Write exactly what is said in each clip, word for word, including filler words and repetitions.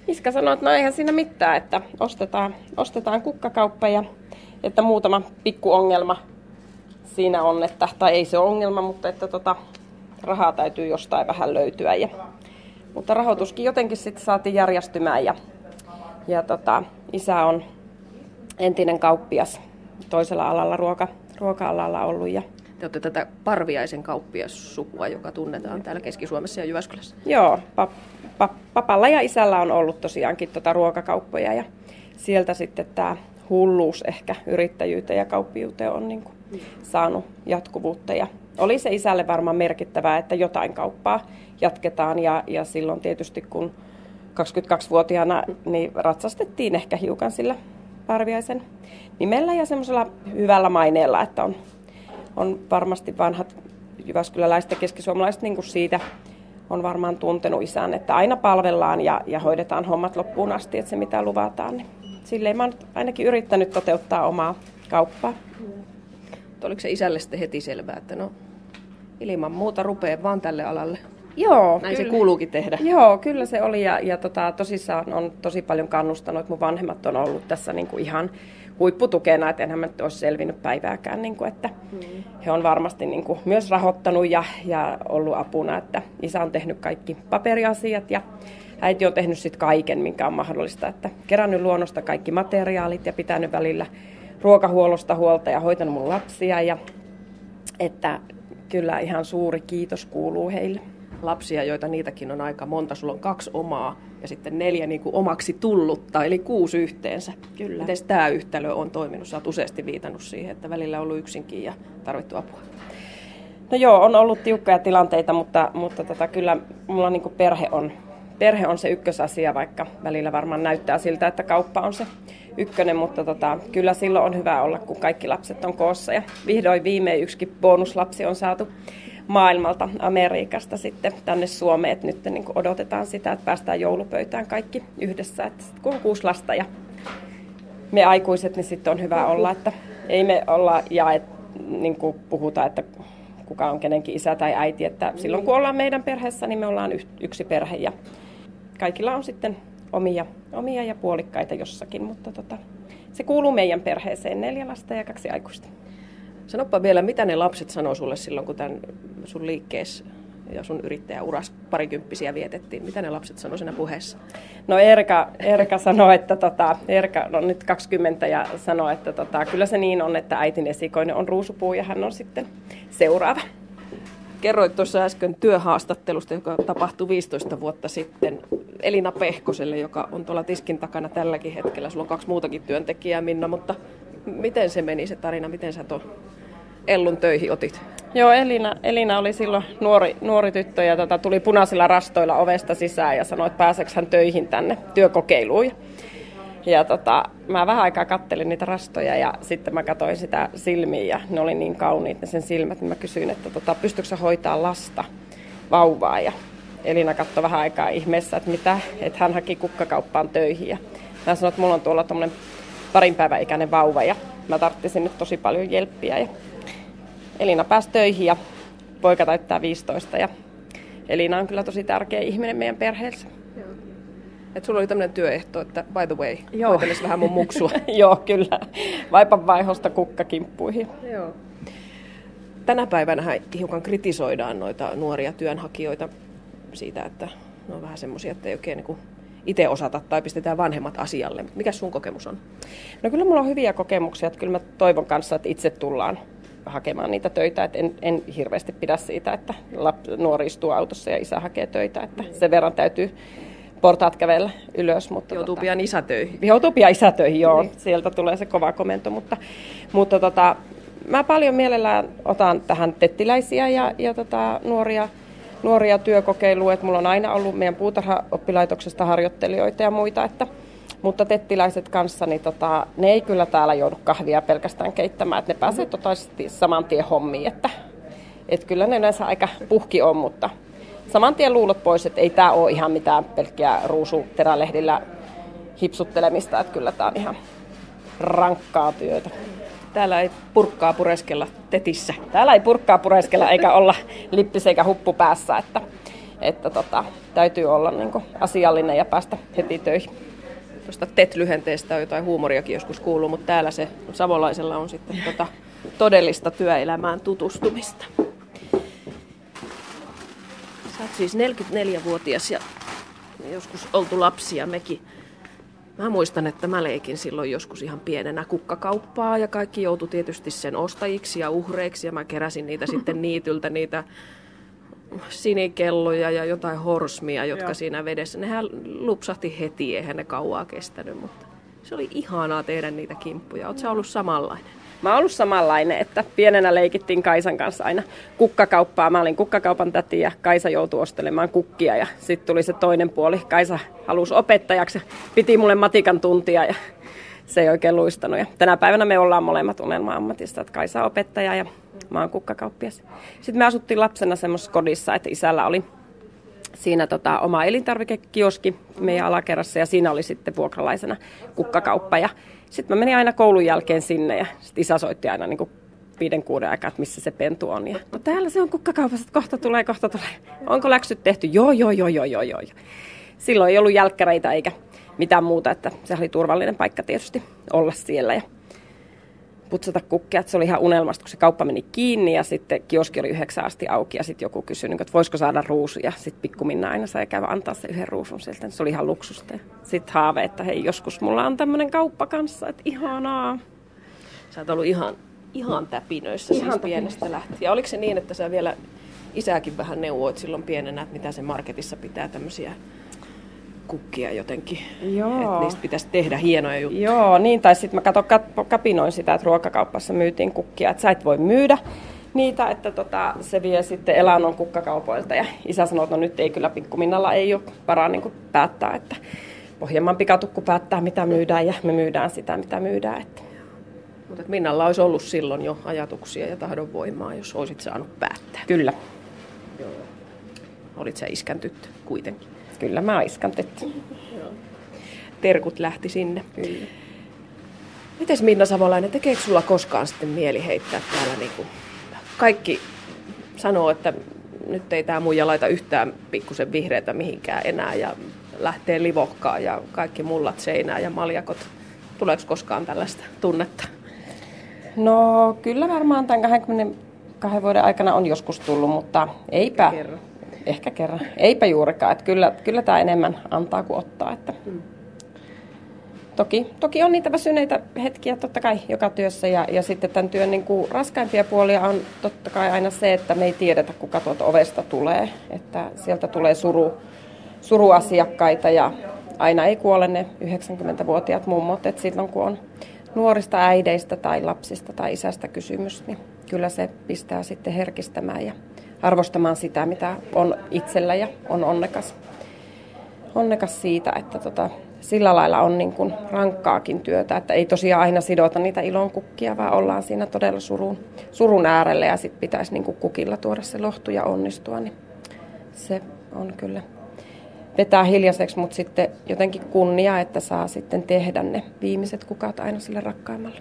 Iskä sanoi, että no eihän siinä mitään, että ostetaan, ostetaan kukkakauppa ja että muutama pikku ongelma siinä on, että, tai ei se ole ongelma, mutta että tota, rahaa täytyy jostain vähän löytyä. Ja, mutta rahoituskin jotenkin sitten saatiin järjestymään ja, ja tota, isä on entinen kauppias toisella alalla, ruoka, ruoka-alalla ollut. Ja te olette tätä Parviaisen kauppiassukua, joka tunnetaan täällä Keski-Suomessa ja Jyväskylässä. Joo, pap, pap, papalla ja isällä on ollut tosiaankin tota ruokakauppoja ja sieltä sitten tämä hulluus ehkä yrittäjyyteen ja kauppiuteen on niin kuin saanut jatkuvuutta. Ja oli se isälle varmaan merkittävää, että jotain kauppaa jatketaan ja, ja silloin tietysti kun kaksikymmentäkaksivuotiaana niin ratsastettiin ehkä hiukan sillä Parviaisen nimellä ja semmoisella hyvällä maineella, että on, on varmasti vanhat jyväskyläläiset ja keskisuomalaiset niin kuin siitä on varmaan tuntenut isän, että aina palvellaan ja, ja hoidetaan hommat loppuun asti, että se mitä luvataan. Niin silleen mä oon ainakin yrittänyt toteuttaa omaa kauppaa. Oliko se isälle sitten heti selvää, että no ilman muuta rupeaa vaan tälle alalle? Joo, näin kyllä. Se kuuluukin tehdä. Joo, kyllä se oli ja, ja tota, tosissaan on tosi paljon kannustanut, että mun vanhemmat on ollut tässä niin kuin ihan huipputukena, että enhän mä nyt olisi selvinnyt päivääkään, niin kuin, että mm. he on varmasti niin kuin myös rahoittanut ja, ja ollut apuna, että isä on tehnyt kaikki paperiasiat ja äiti on tehnyt sitten kaiken, minkä on mahdollista, että kerännyt luonnosta kaikki materiaalit ja pitänyt välillä ruokahuollosta huolta ja hoitanut mun lapsia ja että kyllä ihan suuri kiitos kuuluu heille. Lapsia, joita niitäkin on aika monta. Sulla on kaksi omaa ja sitten neljä niin kuin omaksi tullutta, eli kuusi yhteensä. Kyllä. Miten tämä yhtälö on toiminut? Sä oot useasti viitannut siihen, että välillä on ollut yksinkin ja tarvittu apua. No joo, on ollut tiukkoja tilanteita, mutta, mutta tota, kyllä mulla niin kuin perhe, on, perhe on se ykkösasia, vaikka välillä varmaan näyttää siltä, että kauppa on se ykkönen, mutta tota, kyllä silloin on hyvä olla, kun kaikki lapset on koossa. Ja vihdoin viimein yksikin bonuslapsi on saatu maailmalta, Amerikasta sitten tänne Suomeen. Et nyt niin kuin odotetaan sitä, että päästään joulupöytään kaikki yhdessä. Et kun on kuusi lasta ja me aikuiset, niin sitten on hyvä olla, että ei me olla ja et, niin kuin puhuta, että kuka on kenenkin isä tai äiti. Että silloin kun ollaan meidän perheessä, niin me ollaan yksi perhe ja kaikilla on sitten omia, omia ja puolikkaita jossakin, mutta tota, se kuuluu meidän perheeseen, neljä lasta ja kaksi aikuista. Sanoppa vielä, mitä ne lapset sanoo sulle silloin, kun tämän sun liikkeessä ja sun yrittäjäuras parikymppisiä vietettiin? Mitä ne lapset sanoo siinä puheessa? No Erka, Erka sanoi, että tota, Erka on nyt kaksikymmentä ja sanoi, että tota, kyllä se niin on, että äitin esikoinen on ruusupuu ja hän on sitten seuraava. Kerroit tuossa äsken työhaastattelusta, joka tapahtui viisitoista vuotta sitten Elina Pehkoselle, joka on tuolla tiskin takana tälläkin hetkellä. Sulla on kaksi muutakin työntekijää, Minna, mutta miten se meni se tarina? Miten sä tuon Ellun töihin otit? Joo, Elina, Elina oli silloin nuori, nuori tyttö ja tota, tuli punaisilla rastoilla ovesta sisään ja sanoi, että pääseekö hän töihin tänne työkokeiluun. Ja tota, mä vähän aikaa kattelin niitä rastoja ja sitten mä katsoin sitä silmiä ja ne oli niin kauniit ne sen silmät, niin mä kysyin, että tota, pystyykö sä hoitaa lasta, vauvaa. Ja Elina katsoi vähän aikaa ihmeessä, että mitä, että hän haki kukkakauppaan töihin. Ja mä sanoin, että mulla on tuolla tommonen parin päivän ikäinen vauva ja mä tarvitsin nyt tosi paljon jelppiä. Ja Elina pääsi töihin ja poika täyttää viisitoista ja Elina on kyllä tosi tärkeä ihminen meidän perheessä. Et sulla oli tämmöinen työehto, että by the way, hoitelisi vähän mun muksua. Joo, kyllä. Vaipan vaihosta kukkakimppuihin. Joo. Tänä päivänä hiukan kritisoidaan noita nuoria työnhakijoita siitä, että ne on vähän semmoisia, että ei oikein niin kuin itse osata tai pistetään vanhemmat asialle. Mikä sun kokemus on? No kyllä mulla on hyviä kokemuksia, että kyllä mä toivon kanssa, että itse tullaan hakemaan niitä töitä. Että en, en hirveästi pidä siitä, että nuori istuu autossa ja isä hakee töitä. Että sen verran täytyy portaat kävellä ylös. Mutta joutuu tota, pian isätöihin. Joutuu pian isätöihin, joo. Niin. Sieltä tulee se kova komento. Mutta, mutta tota, mä paljon mielellään otan tähän tettiläisiä ja, ja tota, nuoria, nuoria työkokeiluja. Et mulla on aina ollut meidän puutarhaoppilaitoksesta harjoittelijoita ja muita. Että, mutta tettiläiset kanssa, niin tota, ne ei kyllä täällä joudu kahvia pelkästään keittämään. Että ne pääsee totaalisesti saman tien hommiin. Että, et kyllä ne näissä aika puhki on, mutta saman tien luulot pois, että ei tämä ole ihan mitään pelkkiä ruusuterälehdillä hipsuttelemista, että kyllä tämä on ihan rankkaa työtä. Täällä ei purkkaa pureskella tetissä. Täällä ei purkkaa pureskella eikä olla lippis eikä huppu päässä, että että tota, täytyy olla niin kuin asiallinen ja päästä heti töihin. Tuosta T E T-lyhenteestä on jotain huumoriakin joskus kuullut, mutta täällä se savolaisella on sitten tota todellista työelämään tutustumista. Sä oot siis neljäkymmentäneljävuotias ja joskus oltu lapsia mekin. Mä muistan, että mä leikin silloin joskus ihan pienenä kukkakauppaa ja kaikki joutui tietysti sen ostajiksi ja uhreiksi ja mä keräsin niitä sitten niityltä, niitä sinikelloja ja jotain horsmia, jotka Joo. siinä vedessä. Nehän lupsahti heti, eihän ne kauaa kestänyt, mutta se oli ihanaa tehdä niitä kimppuja. Ootko sä ollut samanlainen? Mä oon ollut samanlainen, että pienenä leikittiin Kaisan kanssa aina kukkakauppaa. Mä olin kukkakaupan täti ja Kaisa joutui ostelemaan kukkia ja sitten tuli se toinen puoli. Kaisa halusi opettajaksi ja piti mulle matikan tuntia ja se ei oikein luistanut. Ja tänä päivänä me ollaan molemmat unelma-ammatissa, että Kaisa on opettaja ja mä oon kukkakauppias. Sitten me asuttiin lapsena semmoisessa kodissa, että isällä oli siinä tota, oma elintarvikekioski meidän alakerrassa ja siinä oli sitten vuokralaisena kukkakauppa. Ja sitten mä menin aina koulun jälkeen sinne ja sitten isä soitti aina niin kuin viiden kuuden aikaa, että missä se pentu on. Ja, no täällä se on kukkakaupassa, että kohta tulee, kohta tulee. Onko läksyt tehty? Joo, joo, joo, joo, joo, joo. Silloin ei ollut jälkkäreitä eikä mitään muuta, että se oli turvallinen paikka tietysti olla siellä ja putsata kukkia. Se oli ihan unelmasta, kun se kauppa meni kiinni ja sitten kioski oli yhdeksän asti auki ja sitten joku kysyi, että voisiko saada ruusuja. Sitten pikku Minna aina sai käydä antaa se yhden ruusun sieltä. Se oli ihan luksusta. Sitten haave, että hei, joskus mulla on tämmöinen kauppa kanssa, että ihanaa. Sä oot ollut ihan, ihan täpinöissä ihan siis pienestä lähtien. Ja oliko se niin, että sä vielä isääkin vähän neuvoit silloin pienenä, että mitä se marketissa pitää tämmöisiä kukkia jotenkin, Joo. että niistä pitäisi tehdä hienoja juttuja. Joo, niin, tai sitten mä kato, kapinoin sitä, että ruokakaupassa myytiin kukkia, että sä et voi myydä niitä, että tota, se vie sitten elannon kukkakaupoilta. Ja isä sanoi, että no nyt ei kyllä pikkuminnalla ei ole varaa niin kuin päättää, että Pohjanmaan pikatukku päättää mitä myydään ja me myydään sitä mitä myydään. Että. Mutta Minnalla olisi ollut silloin jo ajatuksia ja tahdonvoimaa, jos olisit saanut päättää. Kyllä. Joo. Olit sä iskän tyttö kuitenkin? Kyllä mä oon iskan tyttö. Terkut lähti sinne. Kyllä. Mites Minna Savolainen, tekeekö sulla koskaan sitten mieli heittää täällä niinku? Kaikki sanoo, että nyt ei tää muija laita yhtään pikkusen vihreätä mihinkään enää ja lähtee livohkaan ja kaikki mullat seinään ja maljakot. Tuleeko koskaan tällaista tunnetta? No kyllä varmaan tämän kaksikymmentäkaksi vuoden aikana on joskus tullut, mutta eipä. Kerran. Ehkä kerran. Eipä juurikaan. Että kyllä, kyllä tämä enemmän antaa kuin ottaa. Että. Hmm. Toki, toki on niitä väsyneitä hetkiä totta kai joka työssä. Ja, ja sitten tämän työn niin kuin raskaimpia puolia on totta kai aina se, että me ei tiedetä kuka tuolta ovesta tulee. Että sieltä tulee suru, suruasiakkaita ja aina ei kuole ne yhdeksänkymmentävuotiaat mummot. Että silloin kun on nuorista äideistä tai lapsista tai isästä kysymys, niin kyllä se pistää sitten herkistämään ja arvostamaan sitä, mitä on itsellä ja on onnekas, onnekas siitä, että tota, sillä lailla on niin kuin rankkaakin työtä, että ei tosiaan aina sidota niitä ilonkukkia, vaan ollaan siinä todella surun, surun äärellä ja sitten pitäisi niin kuin kukilla tuoda se lohtu ja onnistua, niin se on kyllä vetää hiljaiseksi, mutta sitten jotenkin kunnia, että saa sitten tehdä ne viimeiset kukat aina sille rakkaimmalle.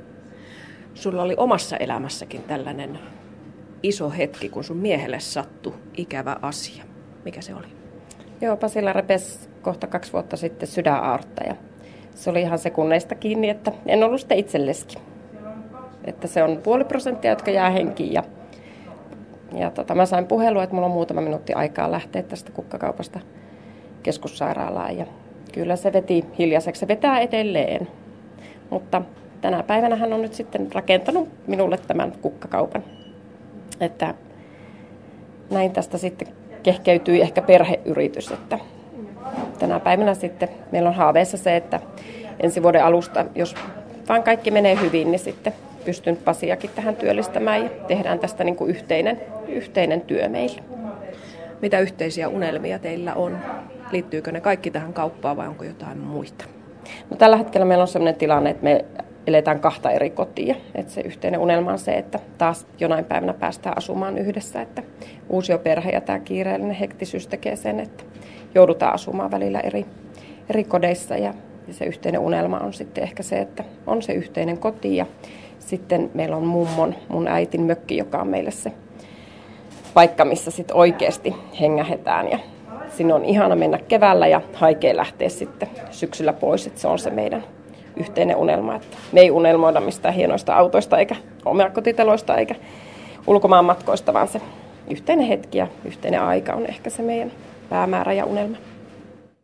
Sulla oli omassa elämässäkin tällainen iso hetki, kun sun miehelle sattui ikävä asia. Mikä se oli? Joo, Pasilla repesi kohta kaksi vuotta sitten sydänaortta ja se oli ihan sekunneista kiinni, että en ollut sitten itse leski. Että se on puoli prosenttia, jotka jää henkiin ja, ja tota, mä sain puhelua, että mulla on muutama minuutti aikaa lähteä tästä kukkakaupasta keskussairaalaan ja kyllä se veti hiljaiseksi, se vetää edelleen, mutta tänä päivänä hän on nyt sitten rakentanut minulle tämän kukkakaupan. Että näin tästä sitten kehkeytyi ehkä perheyritys, että tänä päivänä sitten meillä on haaveessa se, että ensi vuoden alusta, jos vaan kaikki menee hyvin, niin sitten pystyn Pasiakin tähän työllistämään ja tehdään tästä niin kuin yhteinen, yhteinen työ meille. Mitä yhteisiä unelmia teillä on? Liittyykö ne kaikki tähän kauppaan vai onko jotain muita? No, tällä hetkellä meillä on sellainen tilanne, että me eletään kahta eri kotia. Että se yhteinen unelma on se, että taas jonain päivänä päästään asumaan yhdessä. Että uusioperhe ja tämä kiireellinen hektisyys tekee sen, että joudutaan asumaan välillä eri, eri kodeissa. Ja, ja se yhteinen unelma on sitten ehkä se, että on se yhteinen koti. Ja sitten meillä on mummon, mun äitin mökki, joka on meille se paikka, missä sitten oikeasti hengähetään. Ja sinne on ihana mennä keväällä ja haikea lähteä sitten syksyllä pois. Että se on se meidän yhteinen unelma. Että me ei unelmoida mistään hienoista autoista eikä omakotitaloista eikä ulkomaan matkoista, vaan se yhteinen hetki ja yhteinen aika on ehkä se meidän päämäärä ja unelma.